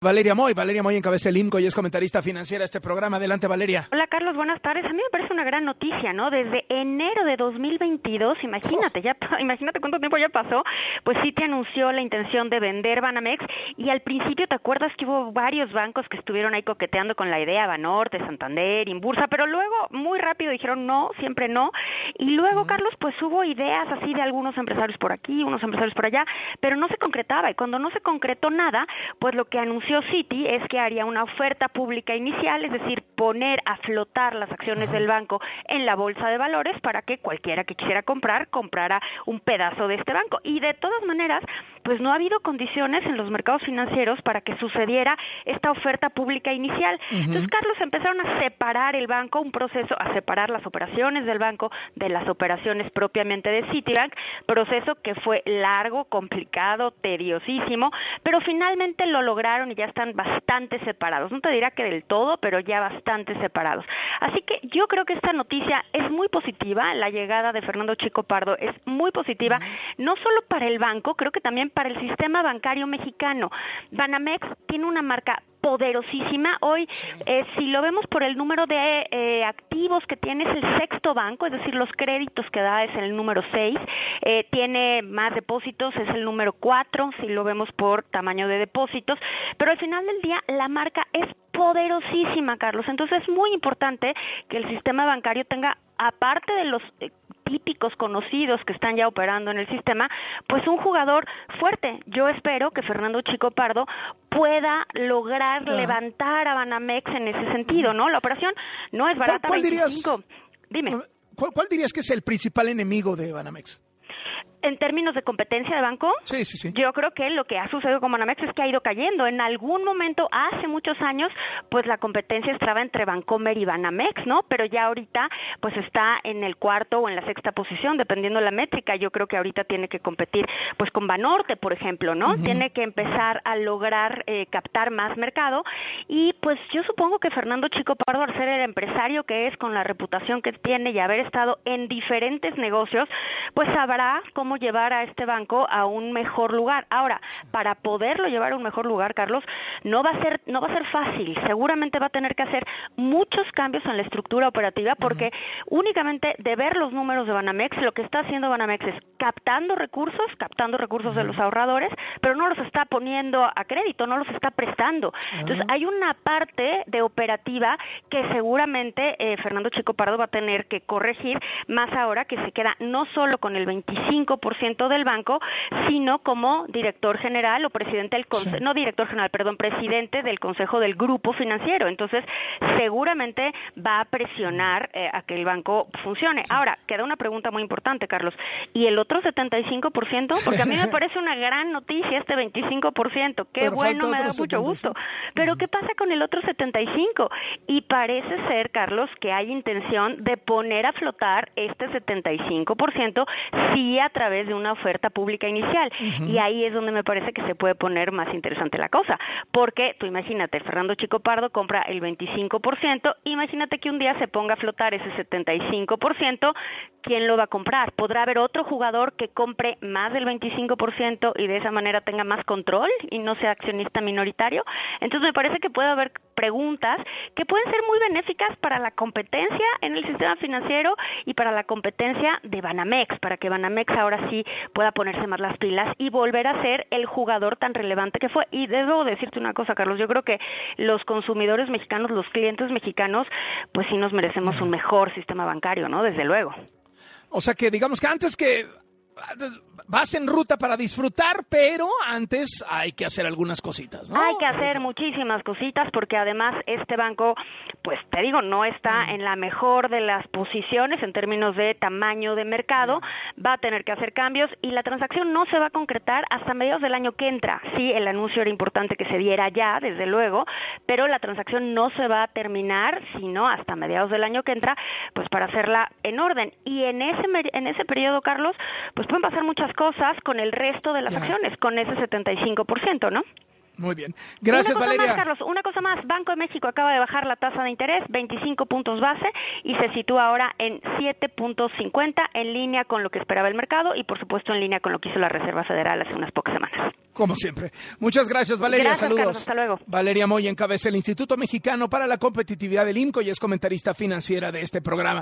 Valeria Moy encabeza el IMCO y es comentarista financiera de este programa. Adelante, Valeria. Hola, Carlos, buenas tardes. A mí me parece una gran noticia, ¿no? Desde enero de 2022, imagínate cuánto tiempo ya pasó, pues Citi anunció la intención de vender Banamex y al principio, ¿te acuerdas que hubo varios bancos que estuvieron ahí coqueteando con la idea, Banorte, Santander, Inbursa, pero luego muy rápido dijeron no, siempre no, y luego, Carlos, pues hubo ideas así de algunos empresarios por aquí, unos empresarios por allá, pero no se concretaba, y cuando no se concretó nada, pues lo que anunció Citi es que haría una oferta pública inicial, es decir, poner a flotar las acciones del banco en la bolsa de valores para que cualquiera que quisiera comprar, comprara un pedazo de este banco. Y de todas maneras, pues no ha habido condiciones en los mercados financieros para que sucediera esta oferta pública inicial. Entonces, Carlos, empezaron a separar el banco, un proceso, a separar las operaciones del banco de las operaciones propiamente de Citibank, proceso que fue largo, complicado, tediosísimo, pero finalmente lo lograron y ya están bastante separados. No te dirá que del todo, pero ya bastante separados. Así que yo creo que esta noticia es muy positiva, la llegada de Fernando Chico Pardo es muy positiva, no solo para el banco, creo que también para el sistema bancario mexicano. Banamex tiene una marca poderosísima. Hoy, si lo vemos por el número de activos que tiene, es el sexto banco, es decir, los créditos que da es el número 6, tiene más depósitos, es el número 4, si lo vemos por tamaño de depósitos, pero al final del día la marca es poderosísima, Carlos. Entonces es muy importante que el sistema bancario tenga, aparte de los típicos conocidos que están ya operando en el sistema, pues un jugador fuerte. Yo espero que Fernando Chico Pardo pueda lograr levantar a Banamex en ese sentido, ¿no? La operación no es barata. ¿Cuál 25. dirías? Dime. ¿Cuál dirías que es el principal enemigo de Banamex? En términos de competencia de banco, sí. Yo creo que lo que ha sucedido con Banamex es que ha ido cayendo. En algún momento, hace muchos años, pues la competencia estaba entre Bancomer y Banamex, ¿no? Pero ya ahorita, pues está en el cuarto o en la sexta posición, dependiendo de la métrica. Yo creo que ahorita tiene que competir, pues con Banorte, por ejemplo, ¿no? Tiene que empezar a lograr captar más mercado. Y pues yo supongo que Fernando Chico Pardo, al ser el empresario que es, con la reputación que tiene y haber estado en diferentes negocios, pues sabrá cómo llevar a este banco a un mejor lugar. Ahora, para poderlo llevar a un mejor lugar, Carlos, no va a ser fácil. Seguramente va a tener que hacer muchos cambios en la estructura operativa, porque únicamente de ver los números de Banamex, lo que está haciendo Banamex es captando recursos de los ahorradores, pero no los está poniendo a crédito, no los está prestando. Entonces, hay una parte de operativa que seguramente Fernando Chico Pardo va a tener que corregir, más ahora que se queda no solo con el 25% del banco, sino como director general o presidente del presidente del Consejo del Grupo Financiero. Entonces, seguramente va a presionar a que el banco funcione. Ahora, queda una pregunta muy importante, Carlos. ¿Y el otro 75%? Porque a mí me parece una gran noticia este 25%. Qué pero bueno, me da mucho gusto. Pero ¿qué pasa con el otro 75%? Y parece ser, Carlos, que hay intención de poner a flotar este 75% sí a través de una oferta pública inicial. Y ahí es donde me parece que se puede poner más interesante la cosa. Porque tú imagínate, Fernando Chico Pardo compra el 25%, imagínate que un día se ponga a flotar ese 75%, ¿quién lo va a comprar? ¿Podrá haber otro jugador que compre más del 25% y de esa manera tenga más control y no sea accionista minoritario? Entonces me parece que puede haber preguntas que pueden ser muy benéficas para la competencia en el sistema financiero y para la competencia de Banamex, para que Banamex ahora sí pueda ponerse más las pilas y volver a ser el jugador tan relevante que fue. Y debo decirte una cosa, Carlos, yo creo que los consumidores mexicanos, los clientes mexicanos, pues sí nos merecemos un mejor sistema bancario, ¿no? Desde luego. O sea que digamos que antes que vas en ruta para disfrutar, pero antes hay que hacer algunas cositas, ¿no? Hay que hacer muchísimas cositas porque además este banco, pues te digo, no está en la mejor de las posiciones en términos de tamaño de mercado, va a tener que hacer cambios y la transacción no se va a concretar hasta mediados del año que entra. Sí, el anuncio era importante que se diera ya, desde luego, pero la transacción no se va a terminar sino hasta mediados del año que entra, pues para hacerla en orden. Y en ese periodo, Carlos, pues pueden pasar muchas cosas con el resto de las acciones, con ese 75%, ¿no? Muy bien. Gracias, Valeria. Carlos, una cosa más. Banco de México acaba de bajar la tasa de interés 25 puntos base y se sitúa ahora en 7.50, en línea con lo que esperaba el mercado y, por supuesto, en línea con lo que hizo la Reserva Federal hace unas pocas semanas. Como siempre. Muchas gracias, Valeria. Gracias, saludos. Carlos, hasta luego. Valeria Moya encabeza el Instituto Mexicano para la Competitividad del IMCO y es comentarista financiera de este programa.